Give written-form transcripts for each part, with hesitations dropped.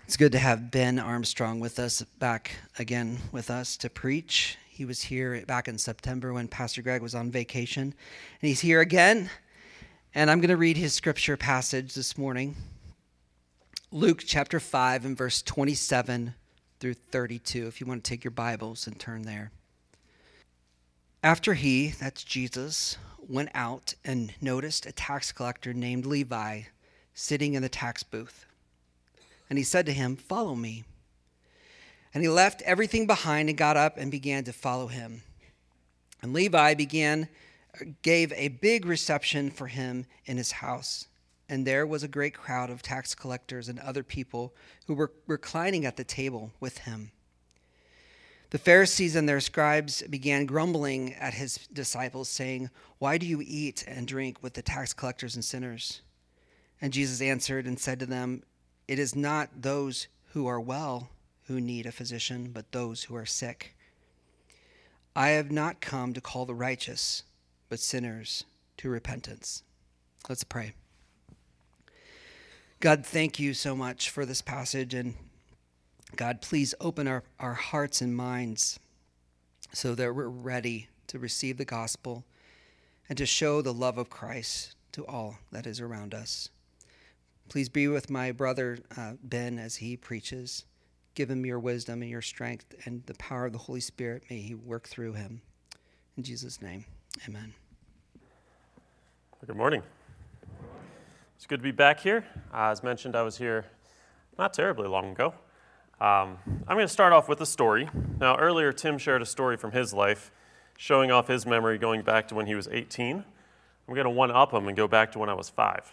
It's good to have Ben Armstrong with us, back again with us to preach. He was here back in September when Pastor Greg was on vacation, and he's here again. And I'm going to read his scripture passage this morning. Luke chapter 5 and verse 27 through 32, if you want to take your Bibles and turn there. After he, that's Jesus, went out and noticed a tax collector named Levi sitting in the tax booth. And he said to him, "Follow me." And he left everything behind and got up and began to follow him. And Levi gave a big reception for him in his house. And there was a great crowd of tax collectors and other people who were reclining at the table with him. The Pharisees and their scribes began grumbling at his disciples, saying, "Why do you eat and drink with the tax collectors and sinners?" And Jesus answered and said to them, "It is not those who are well who need a physician, but those who are sick. I have not come to call the righteous, but sinners to repentance." Let's pray. God, thank you so much for this passage. And God, please open our hearts and minds so that we're ready to receive the gospel and to show the love of Christ to all that is around us. Please be with my brother, Ben, as he preaches. Give him your wisdom and your strength and the power of the Holy Spirit. May he work through him. In Jesus' name, amen. Good morning. It's good to be back here. As mentioned, I was here not terribly long ago. I'm going to start off with a story. Now, earlier, Tim shared a story from his life, showing off his memory going back to when he was 18. I'm going to one-up him and go back to when I was 5.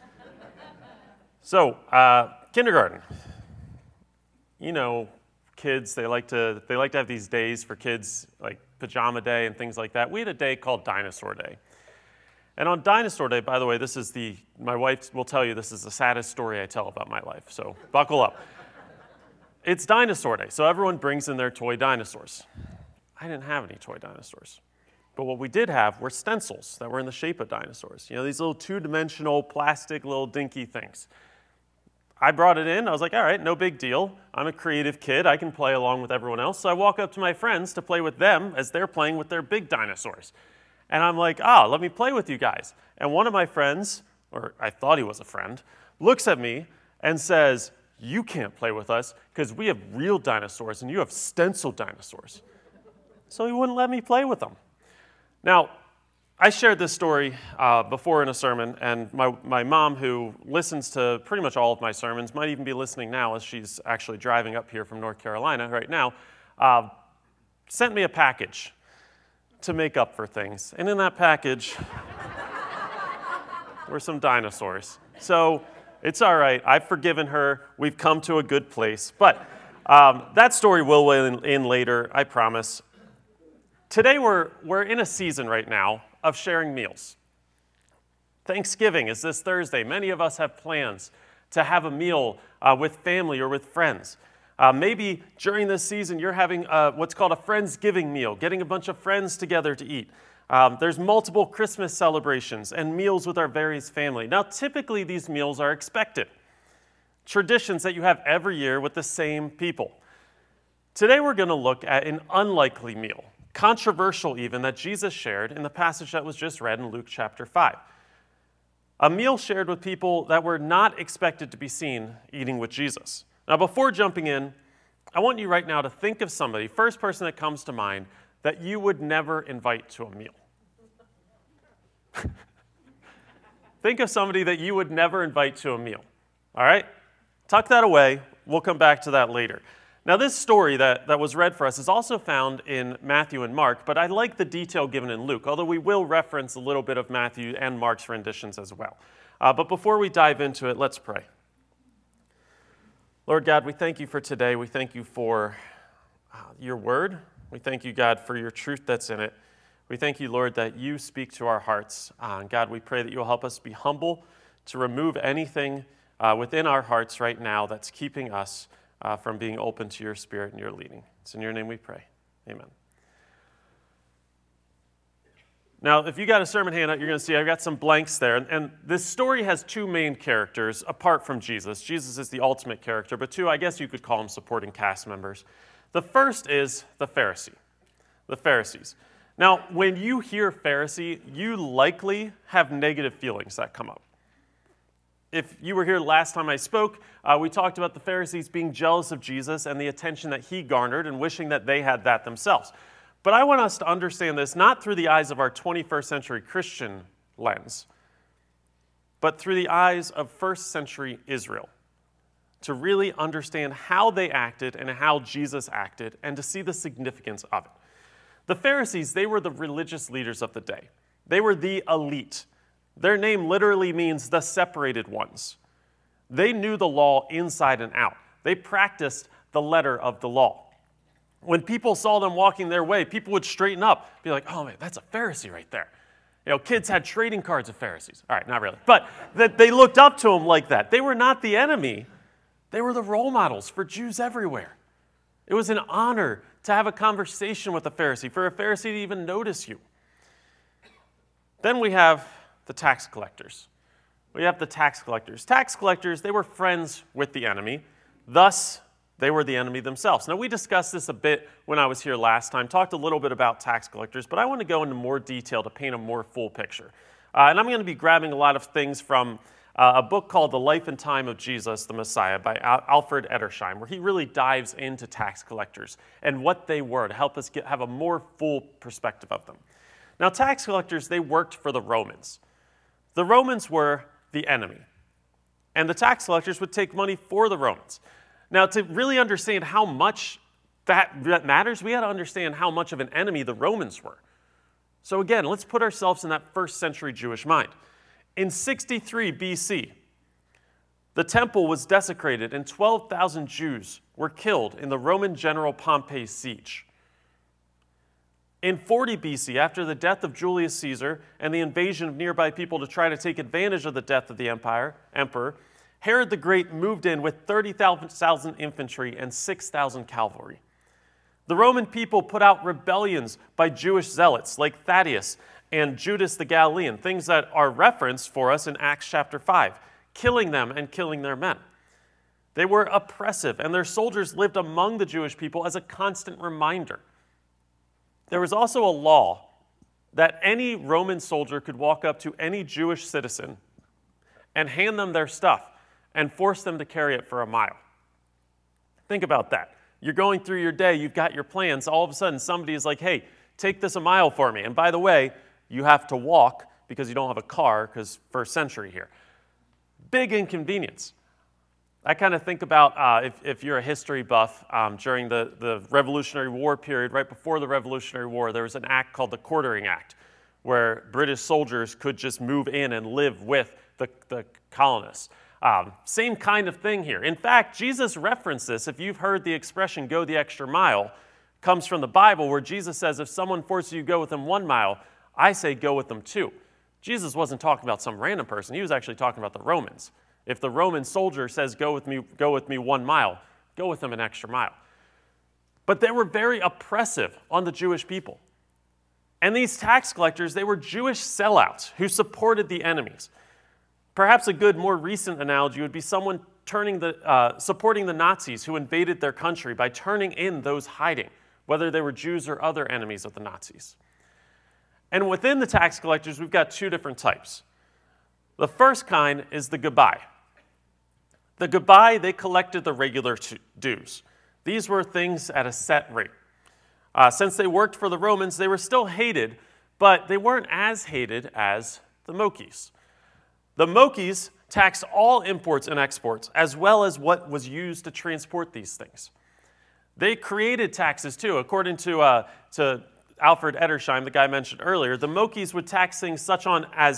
So, kindergarten. You know, kids, they like to have these days for kids, like Pajama Day and things like that. We had a day called Dinosaur Day. And on Dinosaur Day, by the way, my wife will tell you this is the saddest story I tell about my life, so buckle up. It's Dinosaur Day, so everyone brings in their toy dinosaurs. I didn't have any toy dinosaurs. But what we did have were stencils that were in the shape of dinosaurs. You know, these little two-dimensional plastic little dinky things. I brought it in. I was like, all right, no big deal. I'm a creative kid. I can play along with everyone else. So I walk up to my friends to play with them as they're playing with their big dinosaurs. And I'm like, let me play with you guys. And one of my friends, or I thought he was a friend, looks at me and says, "You can't play with us because we have real dinosaurs and you have stencil dinosaurs." So he wouldn't let me play with them. Now, I shared this story before in a sermon, and my mom, who listens to pretty much all of my sermons, might even be listening now as she's actually driving up here from North Carolina right now, sent me a package to make up for things. And in that package were some dinosaurs. So it's all right. I've forgiven her. We've come to a good place. But that story will in later, I promise. Today we're in a season right now of sharing meals. Thanksgiving is this Thursday. Many of us have plans to have a meal with family or with friends. Maybe during this season you're having what's called a Friendsgiving meal, getting a bunch of friends together to eat. There's multiple Christmas celebrations and meals with our various family. Now, typically these meals are expected. Traditions that you have every year with the same people. Today we're going to look at an unlikely meal, controversial even, that Jesus shared in the passage that was just read in Luke chapter 5. A meal shared with people that were not expected to be seen eating with Jesus. Now, before jumping in, I want you right now to think of somebody, first person that comes to mind, that you would never invite to a meal. Think of somebody that you would never invite to a meal. All right? Tuck that away. We'll come back to that later. Now, this story that was read for us is also found in Matthew and Mark, but I like the detail given in Luke, although we will reference a little bit of Matthew and Mark's renditions as well. But before we dive into it, let's pray. Lord God, we thank you for today. We thank you for your word. We thank you, God, for your truth that's in it. We thank you, Lord, that you speak to our hearts. God, we pray that you'll help us be humble to remove anything within our hearts right now that's keeping us from being open to your Spirit and your leading. It's in your name we pray. Amen. Now, if you got a sermon handout, you're going to see I've got some blanks there. And this story has two main characters apart from Jesus. Jesus is the ultimate character, but two, I guess you could call them supporting cast members. The first is the Pharisee, the Pharisees. Now, when you hear Pharisee, you likely have negative feelings that come up. If you were here last time I spoke, we talked about the Pharisees being jealous of Jesus and the attention that he garnered and wishing that they had that themselves. But I want us to understand this not through the eyes of our 21st century Christian lens, but through the eyes of first century Israel, to really understand how they acted and how Jesus acted and to see the significance of it. The Pharisees, they were the religious leaders of the day. They were the elite. Their name literally means the separated ones. They knew the law inside and out. They practiced the letter of the law. When people saw them walking their way, people would straighten up, be like, oh man, that's a Pharisee right there. You know, kids had trading cards of Pharisees. All right, not really. But they looked up to them like that. They were not the enemy. They were the role models for Jews everywhere. It was an honor to have a conversation with a Pharisee, for a Pharisee to even notice you. Then we have the tax collectors. We have the tax collectors. Tax collectors, they were friends with the enemy. Thus, they were the enemy themselves. Now, we discussed this a bit when I was here last time, talked a little bit about tax collectors, but I want to go into more detail to paint a more full picture. And I'm going to be grabbing a lot of things from a book called The Life and Time of Jesus, the Messiah, by Alfred Edersheim, where he really dives into tax collectors and what they were to help us have a more full perspective of them. Now, tax collectors, they worked for the Romans. The Romans were the enemy, and the tax collectors would take money for the Romans. Now, to really understand how much that matters, we got to understand how much of an enemy the Romans were. So again, let's put ourselves in that first century Jewish mind. In 63 BC, the temple was desecrated and 12,000 Jews were killed in the Roman general Pompey's siege. In 40 BC, after the death of Julius Caesar and the invasion of nearby people to try to take advantage of the death of the emperor, Herod the Great moved in with 30,000 infantry and 6,000 cavalry. The Roman people put out rebellions by Jewish zealots like Thaddeus and Judas the Galilean, things that are referenced for us in Acts chapter 5, killing them and killing their men. They were oppressive, and their soldiers lived among the Jewish people as a constant reminder. There was also a law that any Roman soldier could walk up to any Jewish citizen and hand them their stuff and force them to carry it for a mile. Think about that. You're going through your day, you've got your plans, all of a sudden somebody is like, hey, take this a mile for me. And by the way, you have to walk because you don't have a car, because first century here. Big inconvenience. I kind of think about if you're a history buff, during the Revolutionary War period, right before the Revolutionary War, there was an act called the Quartering Act, where British soldiers could just move in and live with the colonists. Same kind of thing here. In fact, Jesus referenced this. If you've heard the expression, go the extra mile, comes from the Bible, where Jesus says, if someone forces you to go with them 1 mile, I say go with them 2. Jesus wasn't talking about some random person. He was actually talking about the Romans. If the Roman soldier says, go with me 1 mile, go with them an extra mile. But they were very oppressive on the Jewish people. And these tax collectors, they were Jewish sellouts who supported the enemies. Perhaps a good, more recent analogy would be someone supporting the Nazis who invaded their country by turning in those hiding, whether they were Jews or other enemies of the Nazis. And within the tax collectors, we've got 2 different types. The first kind is the Gabai. The Gabai, they collected the regular dues. These were things at a set rate. Since they worked for the Romans, they were still hated, but they weren't as hated as the Mokis. The Mokis taxed all imports and exports, as well as what was used to transport these things. They created taxes too. According to Alfred Edersheim, the guy I mentioned earlier, the Mokis would tax things such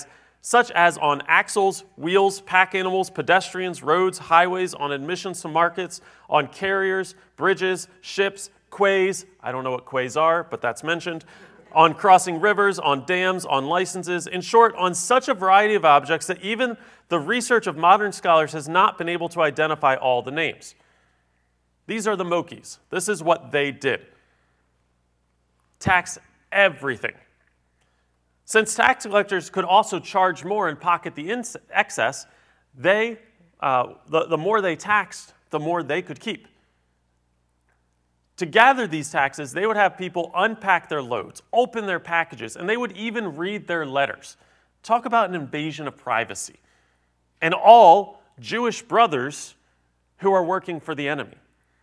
as on axles, wheels, pack animals, pedestrians, roads, highways, on admissions to markets, on carriers, bridges, ships, quays. I don't know what quays are, but that's mentioned. On crossing rivers, on dams, on licenses. In short, on such a variety of objects that even the research of modern scholars has not been able to identify all the names. These are the Mokis. This is what they did. Tax everything. Since tax collectors could also charge more and pocket the excess, the more they taxed, the more they could keep. To gather these taxes, they would have people unpack their loads, open their packages, and they would even read their letters. Talk about an invasion of privacy. And all Jewish brothers who are working for the enemy.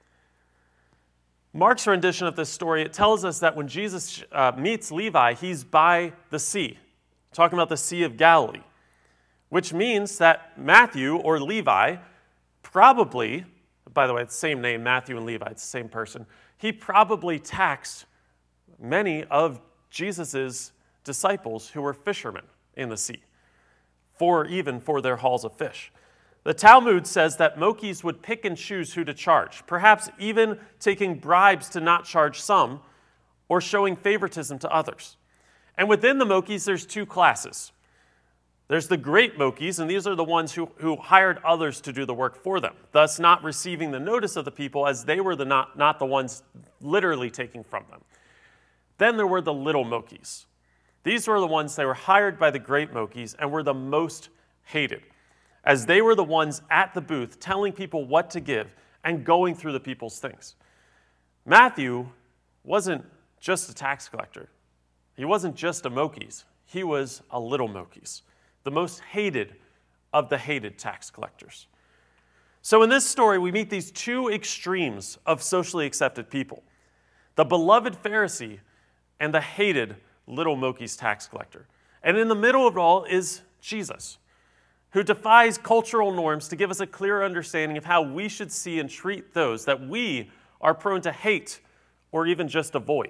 Mark's rendition of this story, it tells us that when Jesus meets Levi, he's by the sea, talking about the Sea of Galilee, which means that Matthew or Levi probably, by the way, it's the same name, Matthew and Levi, it's the same person, he probably taxed many of Jesus' disciples who were fishermen in the sea, for their hauls of fish. The Talmud says that Mokis would pick and choose who to charge, perhaps even taking bribes to not charge some, or showing favoritism to others. And within the Mokis, there's two classes. There's the great Mokis, and these are the ones who hired others to do the work for them, thus not receiving the notice of the people as they were not the ones literally taking from them. Then there were the little Mokis. These were the ones that were hired by the great Mokis and were the most hated, as they were the ones at the booth telling people what to give and going through the people's things. Matthew wasn't just a tax collector. He wasn't just a Mokis. He was a little Mokis, the most hated of the hated tax collectors. So in this story, we meet these two extremes of socially accepted people, the beloved Pharisee and the hated little Mokis tax collector. And in the middle of it all is Jesus, who defies cultural norms to give us a clearer understanding of how we should see and treat those that we are prone to hate or even just avoid.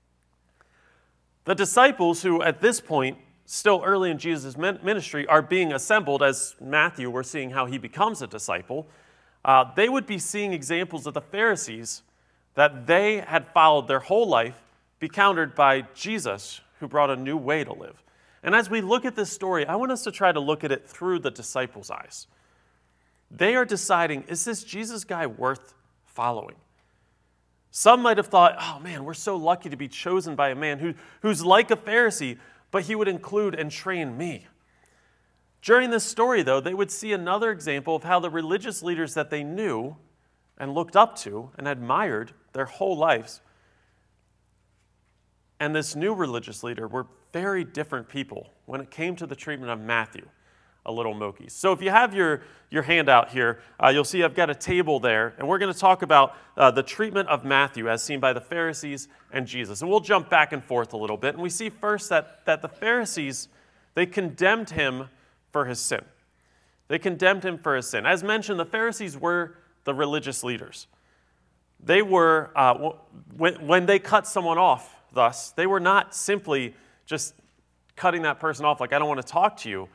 The disciples who at this point, still early in Jesus' ministry, are being assembled, as Matthew, we're seeing how he becomes a disciple, they would be seeing examples of the Pharisees that they had followed their whole life be countered by Jesus, who brought a new way to live. And as we look at this story, I want us to try to look at it through the disciples' eyes. They are deciding, is this Jesus guy worth following? Some might have thought, oh man, we're so lucky to be chosen by a man who's like a Pharisee, but he would include and train me. During this story, though, they would see another example of how the religious leaders that they knew and looked up to and admired their whole lives, and this new religious leader were very different people when it came to the treatment of Matthew, a little Mokis. So if you have your handout here, you'll see I've got a table there, and we're going to talk about the treatment of Matthew as seen by the Pharisees and Jesus. And we'll jump back and forth a little bit, and we see first that the Pharisees, they condemned him for his sin. They condemned him for his sin. As mentioned, the Pharisees were the religious leaders. They were, when they cut someone off, thus, they were not simply just cutting that person off like, I don't want to talk to you.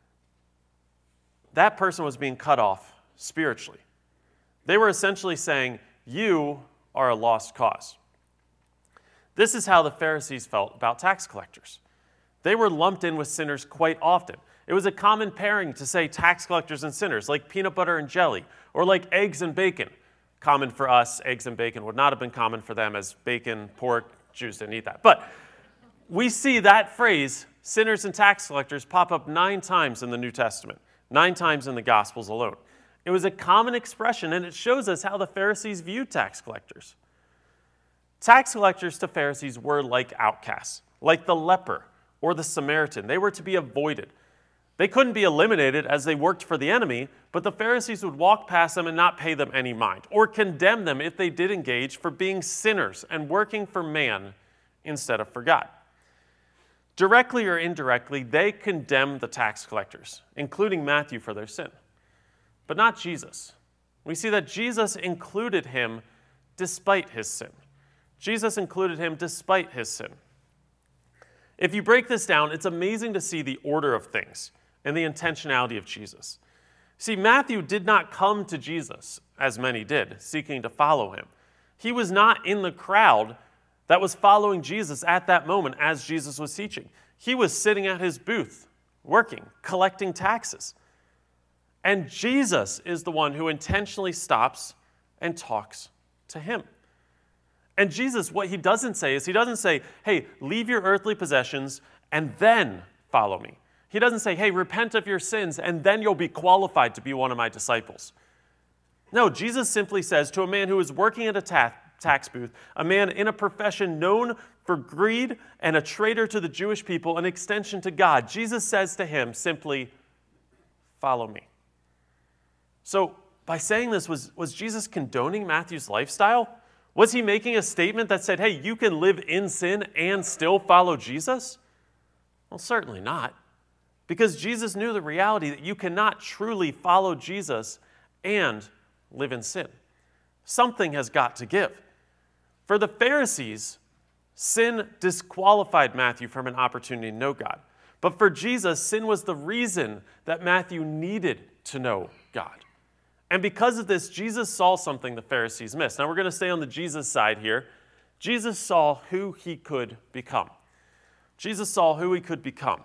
That person was being cut off spiritually. They were essentially saying, you are a lost cause. This is how the Pharisees felt about tax collectors. They were lumped in with sinners quite often. It was a common pairing to say tax collectors and sinners, like peanut butter and jelly, or like eggs and bacon. Common for us, eggs and bacon would not have been common for them, as bacon, pork, Jews didn't eat that. But we see that phrase, sinners and tax collectors, pop up 9 times in the New Testament, 9 times in the Gospels alone. It was a common expression, and it shows us how the Pharisees viewed tax collectors. Tax collectors to Pharisees were like outcasts, like the leper or the Samaritan. They were to be avoided. They couldn't be eliminated as they worked for the enemy, but the Pharisees would walk past them and not pay them any mind, or condemn them if they did engage for being sinners and working for man instead of for God. Directly or indirectly, they condemned the tax collectors, including Matthew, for their sin, but not Jesus. We see that Jesus included him despite his sin. Jesus included him despite his sin. If you break this down, it's amazing to see the order of things and the intentionality of Jesus. See, Matthew did not come to Jesus, as many did, seeking to follow him. He was not in the crowd that was following Jesus at that moment as Jesus was teaching. He was sitting at his booth, working, collecting taxes. And Jesus is the one who intentionally stops and talks to him. And Jesus, what he doesn't say is, he doesn't say, hey, leave your earthly possessions and then follow me. He doesn't say, hey, repent of your sins, and then you'll be qualified to be one of my disciples. No, Jesus simply says to a man who is working at a tax booth, a man in a profession known for greed and a traitor to the Jewish people, an extension to God, Jesus says to him simply, follow me. So by saying this, was Jesus condoning Matthew's lifestyle? Was he making a statement that said, hey, you can live in sin and still follow Jesus? Well, certainly not. Because Jesus knew the reality that you cannot truly follow Jesus and live in sin. Something has got to give. For the Pharisees, sin disqualified Matthew from an opportunity to know God. But for Jesus, sin was the reason that Matthew needed to know God. And because of this, Jesus saw something the Pharisees missed. Now we're going to stay on the Jesus side here. Jesus saw who he could become. Jesus saw who he could become.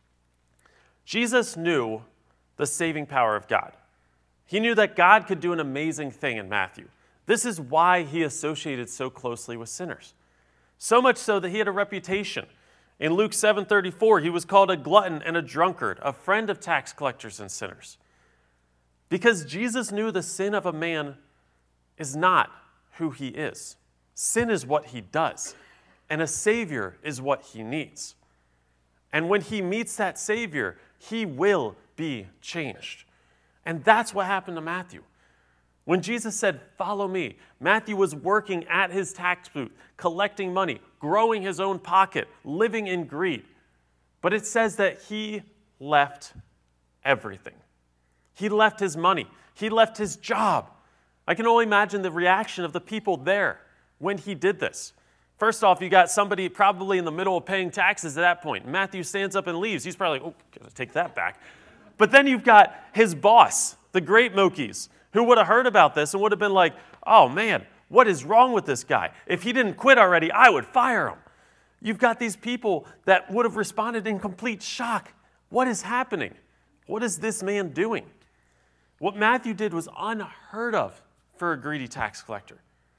Jesus knew the saving power of God. He knew that God could do an amazing thing in Matthew. This is why he associated so closely with sinners. So much so that he had a reputation. In Luke 7:34, he was called a glutton and a drunkard, a friend of tax collectors and sinners. Because Jesus knew the sin of a man is not who he is. Sin is what he does, and a Savior is what he needs. And when he meets that Savior, he will be changed. And that's what happened to Matthew. When Jesus said, follow me, Matthew was working at his tax booth, collecting money, growing his own pocket, living in greed. But it says that he left everything. He left his money. He left his job. I can only imagine the reaction of the people there when he did this. First off, you got somebody probably in the middle of paying taxes at that point. Matthew stands up and leaves. He's probably like, oh, gotta take that back. But then you've got his boss, the great Mokis, who would have heard about this and would have been like, oh man, what is wrong with this guy? If he didn't quit already, I would fire him. You've got these people that would have responded in complete shock. What is happening? What is this man doing? What Matthew did was unheard of for a greedy tax collector.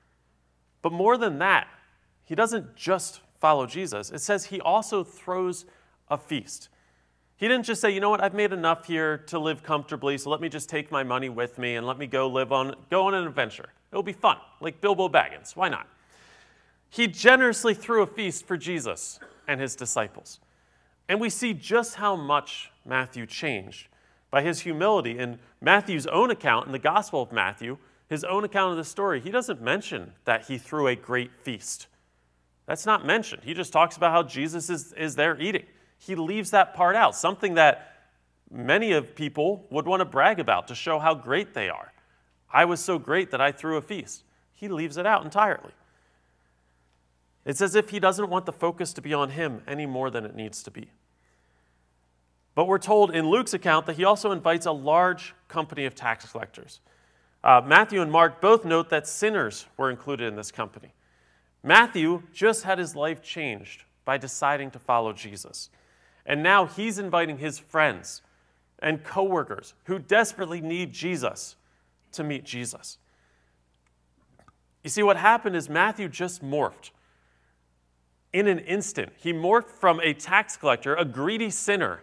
But more than that, he doesn't just follow Jesus. It says he also throws a feast. He didn't just say, you know what, I've made enough here to live comfortably, so let me just take my money with me and let me go on an adventure. It'll be fun, like Bilbo Baggins. Why not? He generously threw a feast for Jesus and his disciples. And we see just how much Matthew changed by his humility. In Matthew's own account, in the Gospel of Matthew, his own account of the story, he doesn't mention that he threw a great feast. That's not mentioned. He just talks about how Jesus is there eating. He leaves that part out, something that many of people would want to brag about to show how great they are. I was so great that I threw a feast. He leaves it out entirely. It's as if he doesn't want the focus to be on him any more than it needs to be. But we're told in Luke's account that he also invites a large company of tax collectors. Matthew and Mark both note that sinners were included in this company. Matthew just had his life changed by deciding to follow Jesus. And now he's inviting his friends and coworkers who desperately need Jesus to meet Jesus. You see, what happened is Matthew just morphed. In an instant, he morphed from a tax collector, a greedy sinner,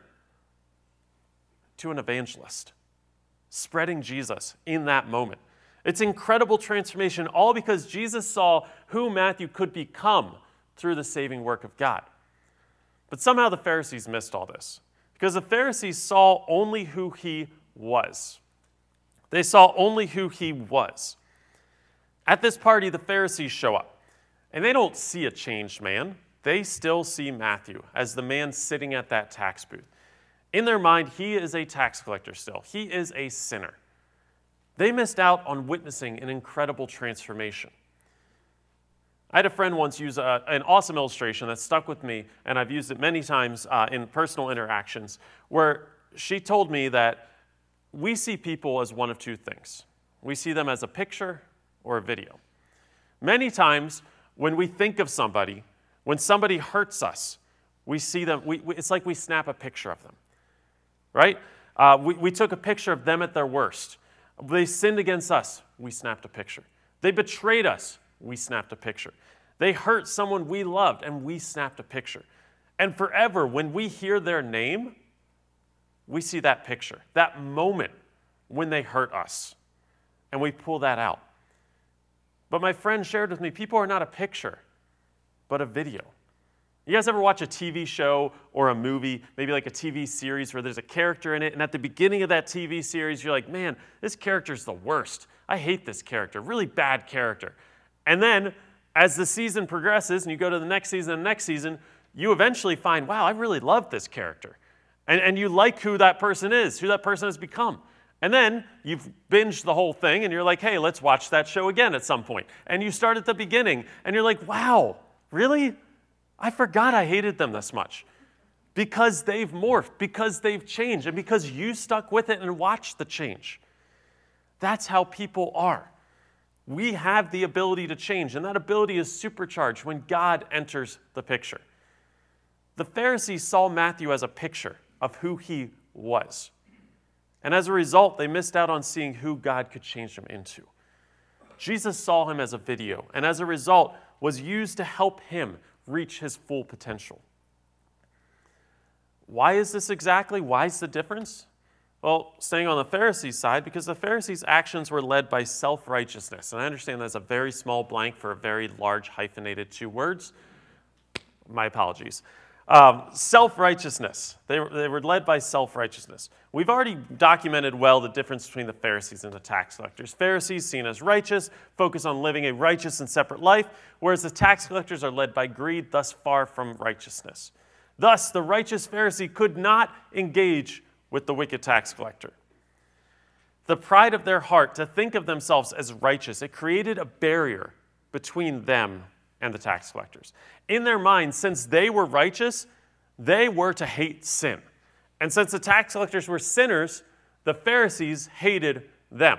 to an evangelist, spreading Jesus in that moment. It's incredible transformation, all because Jesus saw who Matthew could become through the saving work of God. But somehow the Pharisees missed all this, because the Pharisees saw only who he was. They saw only who he was. At this party, the Pharisees show up, and they don't see a changed man. They still see Matthew as the man sitting at that tax booth. In their mind, he is a tax collector still. He is a sinner. They missed out on witnessing an incredible transformation. I had a friend once use an awesome illustration that stuck with me, and I've used it many times in personal interactions, where she told me that we see people as one of two things. We see them as a picture or a video. Many times when we think of somebody, when somebody hurts us, we see them, it's like we snap a picture of them, right? We took a picture of them at their worst. They sinned against us, we snapped a picture. They betrayed us, we snapped a picture. They hurt someone we loved, and we snapped a picture. And forever, when we hear their name, we see that picture, that moment when they hurt us, and we pull that out. But my friend shared with me, people are not a picture, but a video. You guys ever watch a TV show or a movie, maybe like a TV series where there's a character in it, and at the beginning of that TV series, you're like, man, this character's the worst. I hate this character, really bad character. And then as the season progresses and you go to the next season and next season, you eventually find, wow, I really love this character. And you like who that person is, who that person has become. And then you've binged the whole thing and you're like, hey, let's watch that show again at some point. And you start at the beginning and you're like, wow, really? I forgot I hated them this much. Because they've morphed, because they've changed, and because you stuck with it and watched the change. That's how people are. We have the ability to change, and that ability is supercharged when God enters the picture. The Pharisees saw Matthew as a picture of who he was. And as a result, they missed out on seeing who God could change him into. Jesus saw him as a video, and as a result, was used to help him reach his full potential. Why is this exactly? Why is the difference? Well, staying on the Pharisees' side, because the Pharisees' actions were led by self-righteousness. And I understand that's a very small blank for a very large hyphenated 2 words. My apologies. Self-righteousness. They were led by self-righteousness. We've already documented well the difference between the Pharisees and the tax collectors. Pharisees, seen as righteous, focus on living a righteous and separate life, whereas the tax collectors are led by greed, thus far from righteousness. Thus, the righteous Pharisee could not engage with the wicked tax collector. The pride of their heart to think of themselves as righteous, it created a barrier between them and the tax collectors. In their minds, since they were righteous, they were to hate sin. And since the tax collectors were sinners, the Pharisees hated them.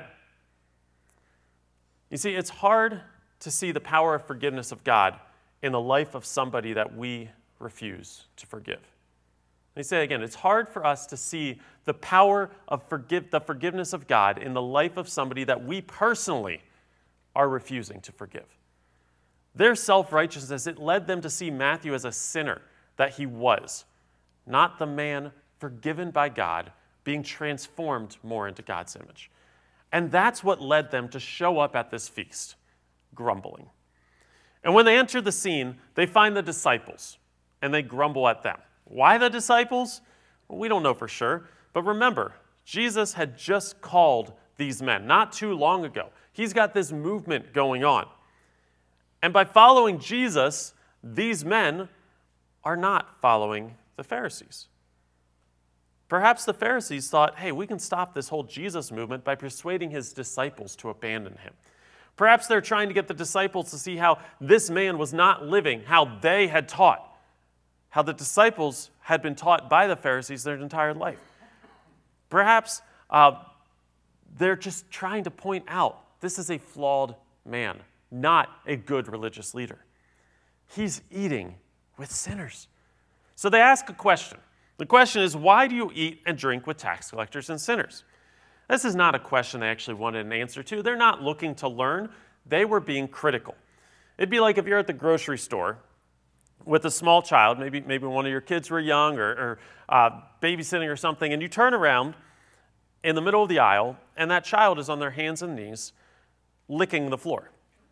You see, it's hard to see the power of forgiveness of God in the life of somebody that we refuse to forgive. Let me say it again. It's hard for us to see the power of the forgiveness of God in the life of somebody that we personally are refusing to forgive. Their self-righteousness, it led them to see Matthew as a sinner that he was, not the man forgiven by God, being transformed more into God's image. And that's what led them to show up at this feast, grumbling. And when they enter the scene, they find the disciples, and they grumble at them. Why the disciples? Well, we don't know for sure. But remember, Jesus had just called these men not too long ago. He's got this movement going on. And by following Jesus, these men are not following the Pharisees. Perhaps the Pharisees thought, hey, we can stop this whole Jesus movement by persuading his disciples to abandon him. Perhaps they're trying to get the disciples to see how this man was not living how they had taught, how the disciples had been taught by the Pharisees their entire life. Perhaps they're just trying to point out this is a flawed man, not a good religious leader. He's eating with sinners. So they ask a question. The question is, why do you eat and drink with tax collectors and sinners? This is not a question they actually wanted an answer to. They're not looking to learn. They were being critical. It'd be like if you're at the grocery store with a small child, maybe one of your kids were young or babysitting or something, and you turn around in the middle of the aisle, and that child is on their hands and knees licking the floor.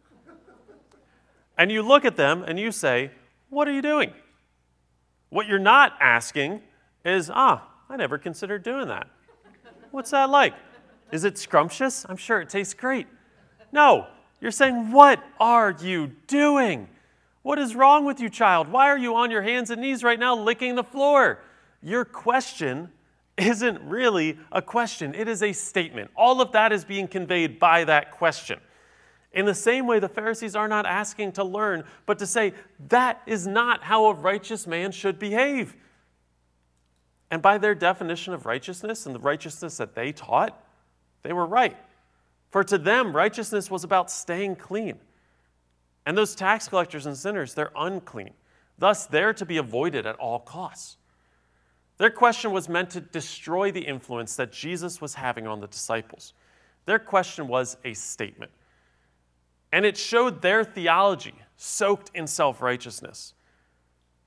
And you look at them and you say, what are you doing? What you're not asking is, I never considered doing that. What's that like? Is it scrumptious? I'm sure it tastes great. No, you're saying, what are you doing? What is wrong with you, child? Why are you on your hands and knees right now licking the floor? Your question isn't really a question. It is a statement. All of that is being conveyed by that question. In the same way, the Pharisees are not asking to learn, but to say, that is not how a righteous man should behave. And by their definition of righteousness and the righteousness that they taught, they were right. For to them, righteousness was about staying clean. And those tax collectors and sinners, they're unclean. Thus, they're to be avoided at all costs. Their question was meant to destroy the influence that Jesus was having on the disciples. Their question was a statement. And it showed their theology soaked in self-righteousness.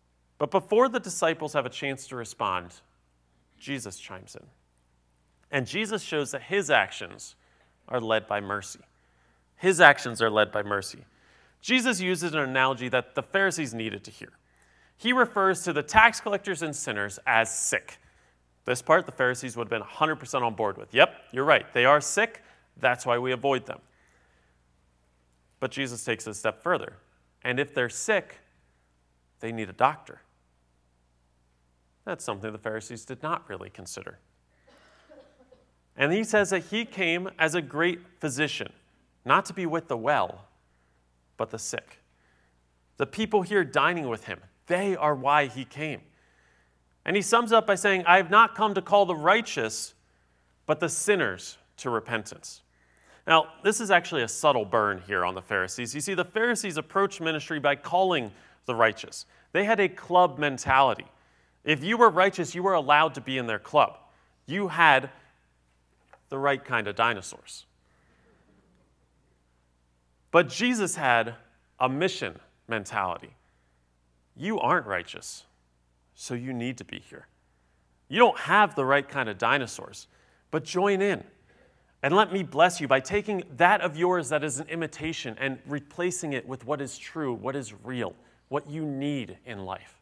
But before the disciples have a chance to respond, Jesus chimes in. And Jesus shows that his actions are led by mercy. His actions are led by mercy. Jesus uses an analogy that the Pharisees needed to hear. He refers to the tax collectors and sinners as sick. This part the Pharisees would have been 100% on board with. Yep, you're right. They are sick. That's why we avoid them. But Jesus takes it a step further. And if they're sick, they need a doctor. That's something the Pharisees did not really consider. And he says that he came as a great physician, not to be with the well, but the sick. The people here dining with him, they are why he came. And he sums up by saying, I have not come to call the righteous, but the sinners to repentance. Now, this is actually a subtle burn here on the Pharisees. You see, the Pharisees approached ministry by calling the righteous. They had a club mentality. If you were righteous, you were allowed to be in their club. You had the right kind of dinosaurs. But Jesus had a mission mentality. You aren't righteous, so you need to be here. You don't have the right kind of dinosaurs, but join in. And let me bless you by taking that of yours that is an imitation and replacing it with what is true, what is real, what you need in life.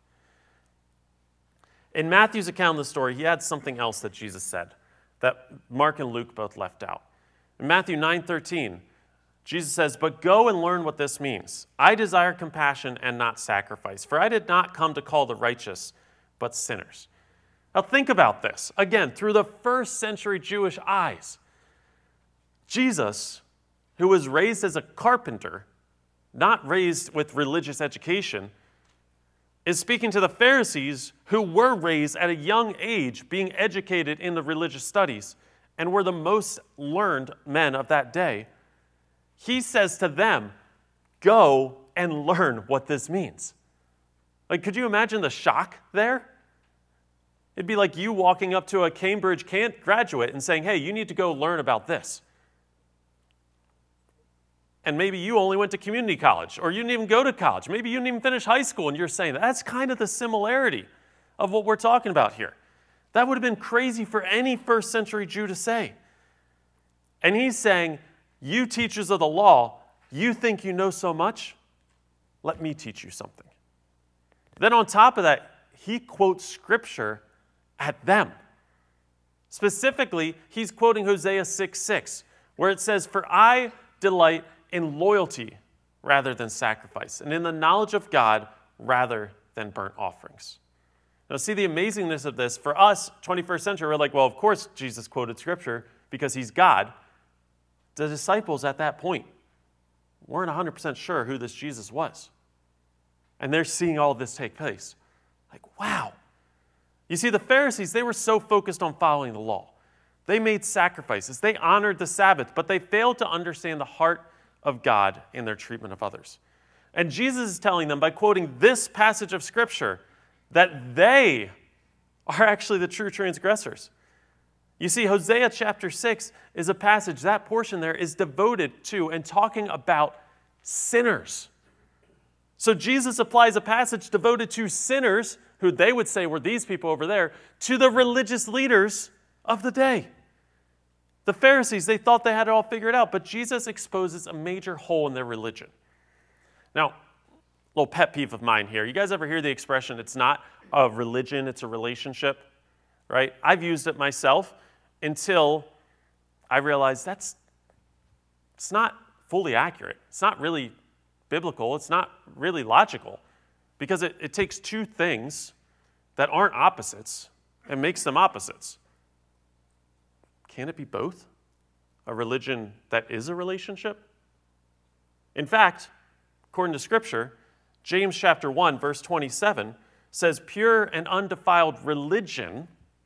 In Matthew's account of the story, he had something else that Jesus said that Mark and Luke both left out. In Matthew 9:13, Jesus says, but go and learn what this means. I desire compassion and not sacrifice, for I did not come to call the righteous, but sinners. Now think about this, again, through the first century Jewish eyes. Jesus, who was raised as a carpenter, not raised with religious education, is speaking to the Pharisees who were raised at a young age, being educated in the religious studies, and were the most learned men of that day. He says to them, go and learn what this means. Like, could you imagine the shock there? It'd be like you walking up to a Cambridge graduate and saying, hey, you need to go learn about this. And maybe you only went to community college, or you didn't even go to college. Maybe you didn't even finish high school, and you're saying that. That's kind of the similarity of what we're talking about here. That would have been crazy for any first century Jew to say. And he's saying, you teachers of the law, you think you know so much? Let me teach you something. Then on top of that, he quotes scripture at them. Specifically, he's quoting Hosea 6:6, where it says, for I delight in loyalty rather than sacrifice, and in the knowledge of God rather than burnt offerings. Now, see the amazingness of this. For us, 21st century, we're like, well, of course Jesus quoted scripture because he's God. The disciples at that point weren't 100% sure who this Jesus was. And they're seeing all of this take place. Like, wow. You see, the Pharisees, they were so focused on following the law. They made sacrifices. They honored the Sabbath, but they failed to understand the heart of God in their treatment of others. And Jesus is telling them by quoting this passage of Scripture that they are actually the true transgressors. You see, Hosea chapter 6 is a passage, that portion there is devoted to and talking about sinners. So Jesus applies a passage devoted to sinners, who they would say were these people over there, to the religious leaders of the day. The Pharisees, they thought they had it all figured out, but Jesus exposes a major hole in their religion. Now, a little pet peeve of mine here. You guys ever hear the expression, it's not a religion, it's a relationship, right? I've used it myself until I realized it's not fully accurate. It's not really biblical. It's not really logical, because it takes two things that aren't opposites and makes them opposites. Can it be both? A religion that is a relationship? In fact, according to Scripture, James chapter 1, verse 27 says, pure and undefiled religion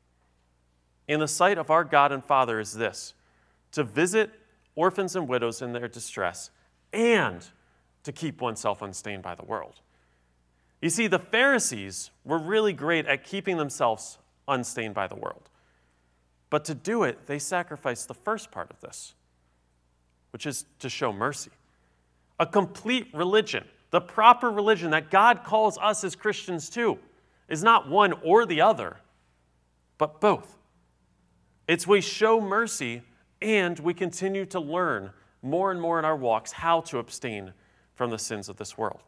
in the sight of our God and Father is this, to visit orphans and widows in their distress and to keep oneself unstained by the world. You see, the Pharisees were really great at keeping themselves unstained by the world. But to do it, they sacrificed the first part of this, which is to show mercy. A complete religion, the proper religion that God calls us as Christians to, is not one or the other, but both. It's we show mercy and we continue to learn more and more in our walks how to abstain from the sins of this world.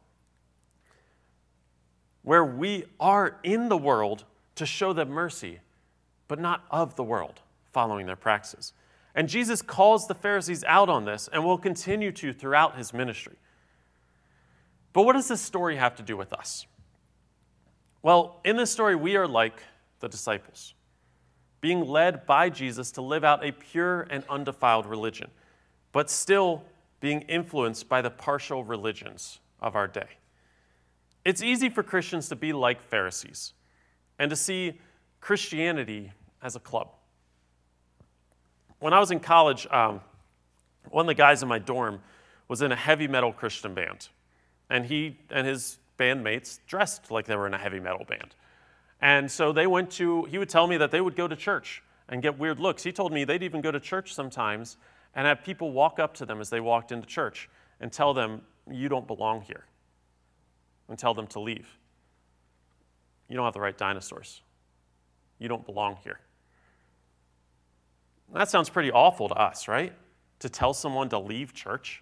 Where we are in the world to show them mercy, but not of the world, following their practices. And Jesus calls the Pharisees out on this and will continue to throughout his ministry. But what does this story have to do with us? Well, in this story, we are like the disciples, being led by Jesus to live out a pure and undefiled religion, but still being influenced by the partial religions of our day. It's easy for Christians to be like Pharisees and to see Christianity as a club. When I was in college, one of the guys in my dorm was in a heavy metal Christian band, and he and his bandmates dressed like they were in a heavy metal band. And so he would tell me that they would go to church and get weird looks. He told me they'd even go to church sometimes and have people walk up to them as they walked into church and tell them, "You don't belong here," and tell them to leave. "You don't have the right dinosaurs. You don't belong here." That sounds pretty awful to us, right? To tell someone to leave church.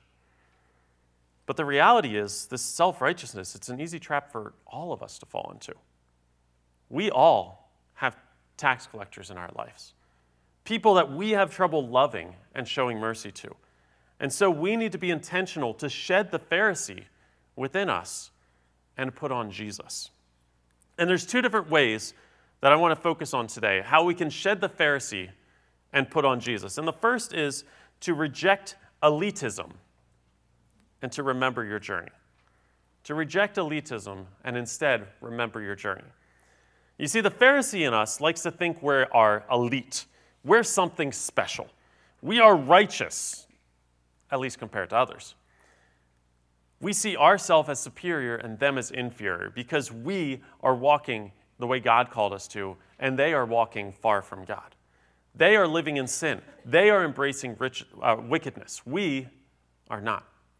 But the reality is, this self-righteousness, it's an easy trap for all of us to fall into. We all have tax collectors in our lives, people that we have trouble loving and showing mercy to. And so we need to be intentional to shed the Pharisee within us and put on Jesus. And there's two different ways that I want to focus on today, how we can shed the Pharisee and put on Jesus. And the first is to reject elitism and to remember your journey. To reject elitism and instead remember your journey. You see, the Pharisee in us likes to think we are elite. We're something special. We are righteous, at least compared to others. We see ourselves as superior and them as inferior because we are walking the way God called us to, and they are walking far from God. They are living in sin. They are embracing wickedness. We are not.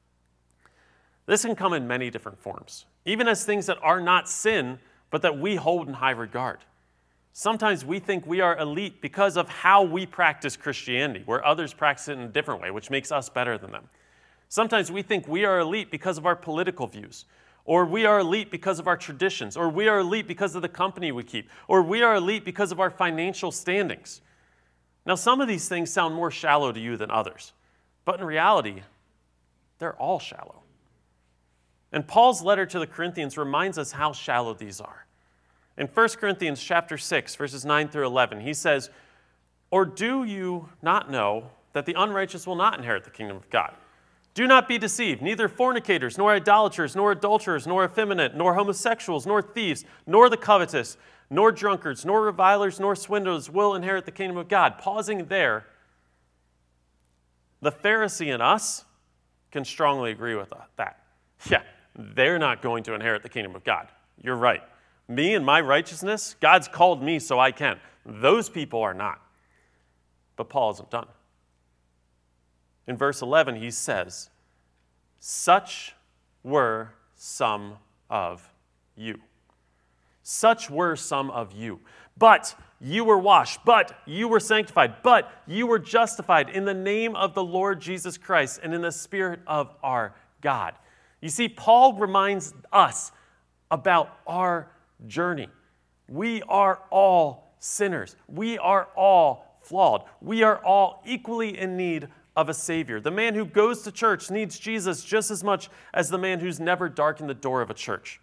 This can come in many different forms, even as things that are not sin, but that we hold in high regard. Sometimes we think we are elite because of how we practice Christianity, where others practice it in a different way, which makes us better than them. Sometimes we think we are elite because of our political views, or we are elite because of our traditions, or we are elite because of the company we keep, or we are elite because of our financial standings. Now, some of these things sound more shallow to you than others, but in reality, they're all shallow. And Paul's letter to the Corinthians reminds us how shallow these are. In 1 Corinthians chapter 6, verses 9 through 11, he says, "Or do you not know that the unrighteous will not inherit the kingdom of God? Do not be deceived. Neither fornicators, nor idolaters, nor adulterers, nor effeminate, nor homosexuals, nor thieves, nor the covetous, nor drunkards, nor revilers, nor swindlers will inherit the kingdom of God." Pausing there, the Pharisee in us can strongly agree with that. Yeah, they're not going to inherit the kingdom of God. You're right. Me and my righteousness, God's called me so I can. Those people are not. But Paul isn't done. In verse 11, he says, "Such were some of you. Such were some of you. But you were washed, but you were sanctified, but you were justified in the name of the Lord Jesus Christ and in the Spirit of our God." You see, Paul reminds us about our journey. We are all sinners. We are all flawed. We are all equally in need of a Savior. The man who goes to church needs Jesus just as much as the man who's never darkened the door of a church.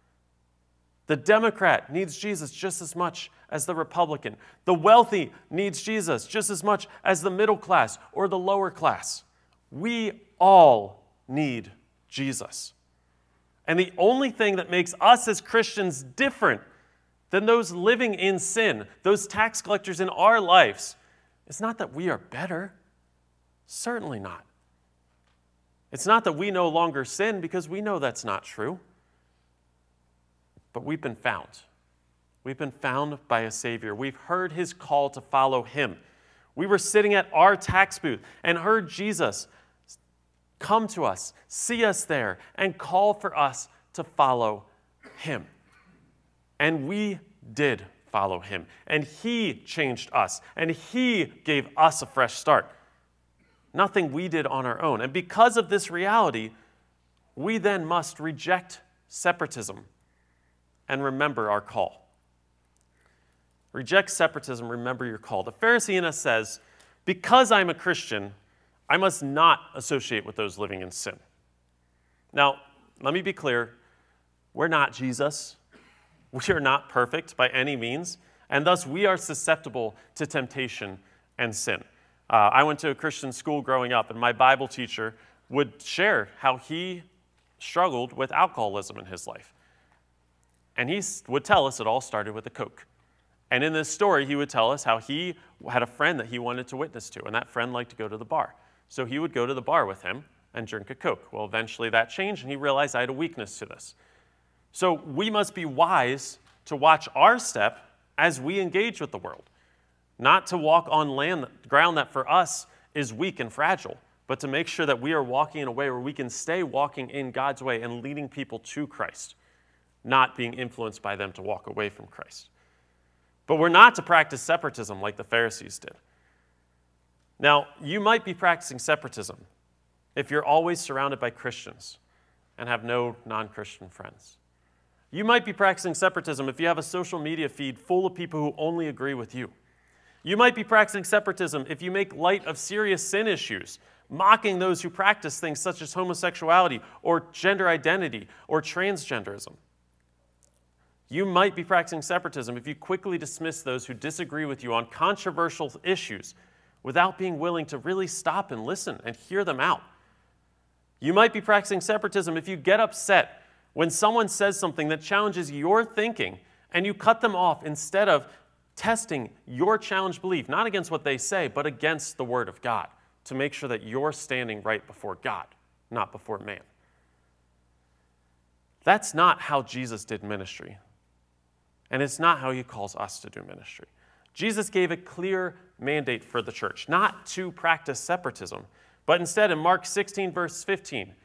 The Democrat needs Jesus just as much as the Republican. The wealthy needs Jesus just as much as the middle class or the lower class. We all need Jesus. And the only thing that makes us as Christians different than those living in sin, those tax collectors in our lives, is not that we are better. Certainly not. It's not that we no longer sin, because we know that's not true. But we've been found. We've been found by a Savior. We've heard his call to follow him. We were sitting at our tax booth and heard Jesus come to us, see us there, and call for us to follow him. And we did follow him. And he changed us. And he gave us a fresh start. Nothing we did on our own. And because of this reality, we then must reject separatism and remember our call. Reject separatism, remember your call. The Pharisee in us says, because I'm a Christian, I must not associate with those living in sin. Now, let me be clear. We're not Jesus. We are not perfect by any means, and thus we are susceptible to temptation and sin. I went to a Christian school growing up, and my Bible teacher would share how he struggled with alcoholism in his life. And he would tell us it all started with a Coke. And in this story, he would tell us how he had a friend that he wanted to witness to, and that friend liked to go to the bar. So he would go to the bar with him and drink a Coke. Well, eventually that changed, and he realized I had a weakness to this. So we must be wise to watch our step as we engage with the world, not to walk on ground that for us is weak and fragile, but to make sure that we are walking in a way where we can stay walking in God's way and leading people to Christ, not being influenced by them to walk away from Christ. But we're not to practice separatism like the Pharisees did. Now, you might be practicing separatism if you're always surrounded by Christians and have no non-Christian friends. You might be practicing separatism if you have a social media feed full of people who only agree with you. You might be practicing separatism if you make light of serious sin issues, mocking those who practice things such as homosexuality or gender identity or transgenderism. You might be practicing separatism if you quickly dismiss those who disagree with you on controversial issues without being willing to really stop and listen and hear them out. You might be practicing separatism if you get upset when someone says something that challenges your thinking and you cut them off instead of testing your challenged belief, not against what they say, but against the Word of God, to make sure that you're standing right before God, not before man. That's not how Jesus did ministry. And it's not how he calls us to do ministry. Jesus gave a clear mandate for the church, not to practice separatism, but instead in Mark 16, verse 15,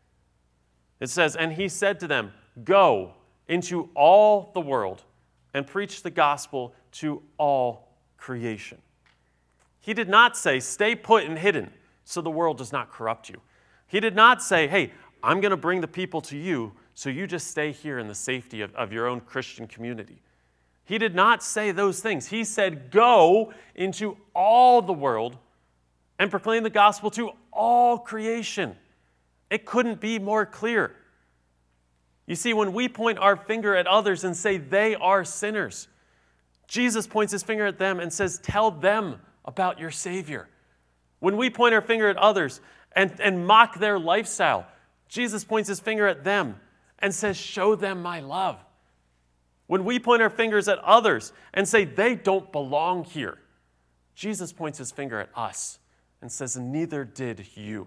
it says, and he said to them, go into all the world and preach the gospel to all creation. He did not say, stay put and hidden so the world does not corrupt you. He did not say, hey, I'm going to bring the people to you, so you just stay here in the safety of your own Christian community. He did not say those things. He said, go into all the world and proclaim the gospel to all creation. It couldn't be more clear. You see, when we point our finger at others and say they are sinners, Jesus points his finger at them and says, tell them about your Savior. When we point our finger at others and mock their lifestyle, Jesus points his finger at them and says, show them my love. When we point our fingers at others and say they don't belong here, Jesus points his finger at us and says, neither did you.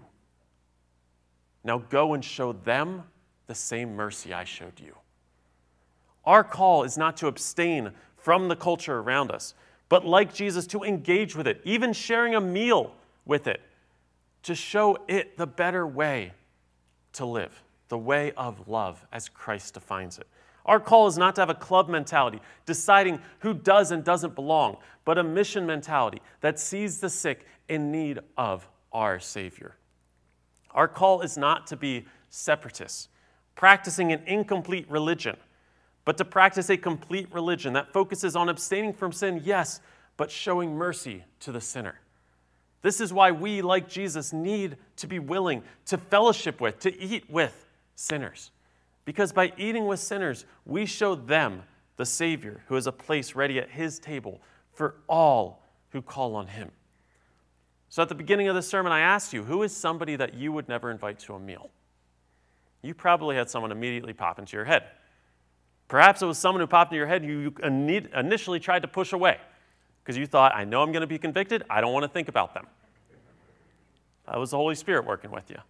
Now go and show them the same mercy I showed you. Our call is not to abstain from the culture around us, but like Jesus, to engage with it, even sharing a meal with it, to show it the better way to live, the way of love as Christ defines it. Our call is not to have a club mentality, deciding who does and doesn't belong, but a mission mentality that sees the sick in need of our Savior. Our call is not to be separatists, practicing an incomplete religion, but to practice a complete religion that focuses on abstaining from sin, yes, but showing mercy to the sinner. This is why we, like Jesus, need to be willing to fellowship with, to eat with sinners. Because by eating with sinners, we show them the Savior who has a place ready at his table for all who call on him. So at the beginning of the sermon, I asked you, who is somebody that you would never invite to a meal? You probably had someone immediately pop into your head. Perhaps it was someone who popped into your head who you initially tried to push away because you thought, I know I'm going to be convicted. I don't want to think about them. That was the Holy Spirit working with you.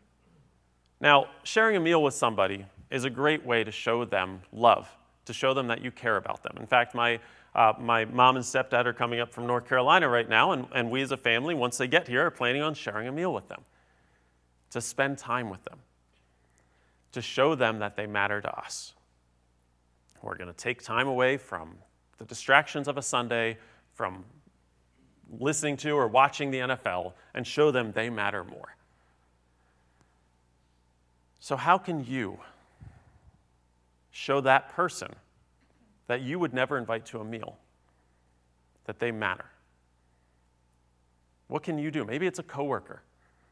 Now, sharing a meal with somebody is a great way to show them love, to show them that you care about them. In fact, my mom and stepdad are coming up from North Carolina right now, and we as a family, once they get here, are planning on sharing a meal with them, to spend time with them, to show them that they matter to us. We're going to take time away from the distractions of a Sunday, from listening to or watching the NFL, and show them they matter more. So how can you show that person that you would never invite to a meal that they matter? What can you do? Maybe it's a coworker.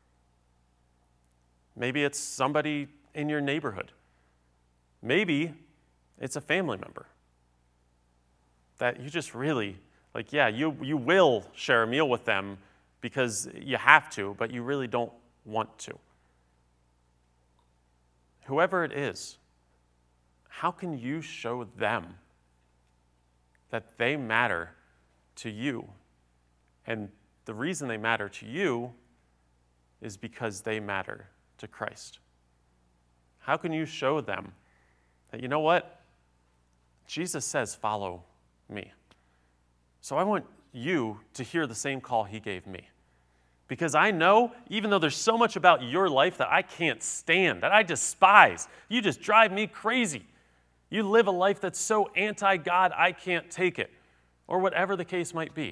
Maybe it's somebody in your neighborhood. Maybe it's a family member that you just really, you will share a meal with them because you have to, but you really don't want to. Whoever it is, how can you show them that they matter to you? And the reason they matter to you is because they matter to Christ. How can you show them that, you know what? Jesus says, follow me. So I want you to hear the same call he gave me. Because I know, even though there's so much about your life that I can't stand, that I despise, you just drive me crazy. You live a life that's so anti-God, I can't take it. Or whatever the case might be.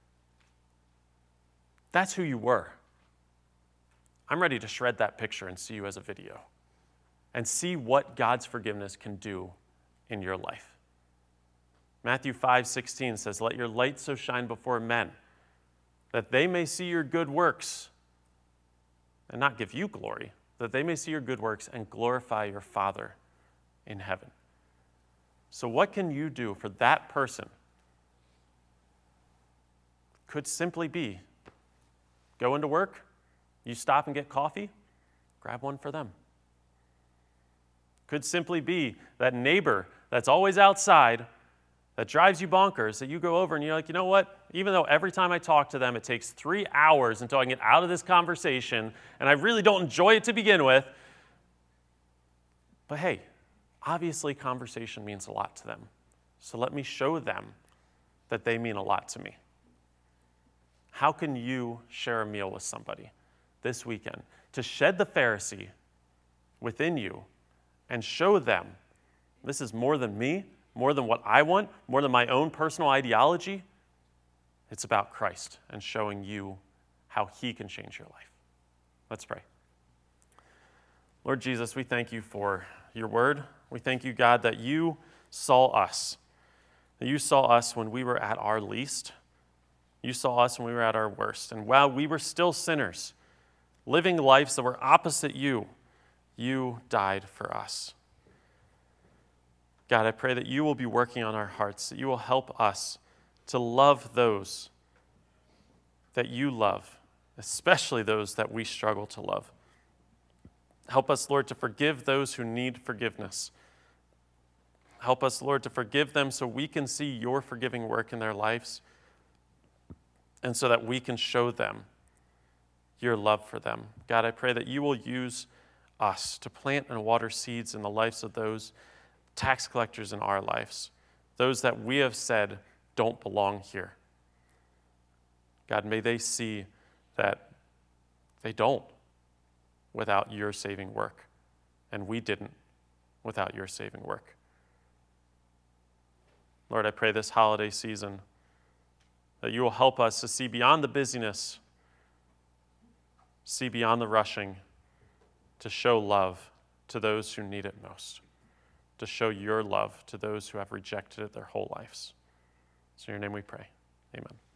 That's who you were. I'm ready to shred that picture and see you as a video. And see what God's forgiveness can do in your life. Matthew 5:16 says, "Let your light so shine before men, that they may see your good works and not give you glory, that they may see your good works and glorify your Father in heaven." So what can you do for that person? Could simply be go into work, you stop and get coffee, grab one for them. Could simply be that neighbor that's always outside that drives you bonkers, that you go over and you're like, you know what? Even though every time I talk to them, it takes 3 hours until I can get out of this conversation, and I really don't enjoy it to begin with. But hey, obviously conversation means a lot to them. So let me show them that they mean a lot to me. How can you share a meal with somebody this weekend to shed the Pharisee within you and show them this is more than me, more than what I want, more than my own personal ideology? It's about Christ and showing you how he can change your life. Let's pray. Lord Jesus, we thank you for your word. We thank you, God, that you saw us. That you saw us when we were at our least. You saw us when we were at our worst. And while we were still sinners, living lives that were opposite you, you died for us. God, I pray that you will be working on our hearts, that you will help us to love those that you love, especially those that we struggle to love. Help us, Lord, to forgive those who need forgiveness. Help us, Lord, to forgive them so we can see your forgiving work in their lives and so that we can show them your love for them. God, I pray that you will use us to plant and water seeds in the lives of those tax collectors in our lives, those that we have said don't belong here. God, may they see that they don't without your saving work, and we didn't without your saving work. Lord, I pray this holiday season that you will help us to see beyond the busyness, see beyond the rushing, to show love to those who need it most, to show your love to those who have rejected it their whole lives. So in your name we pray. Amen.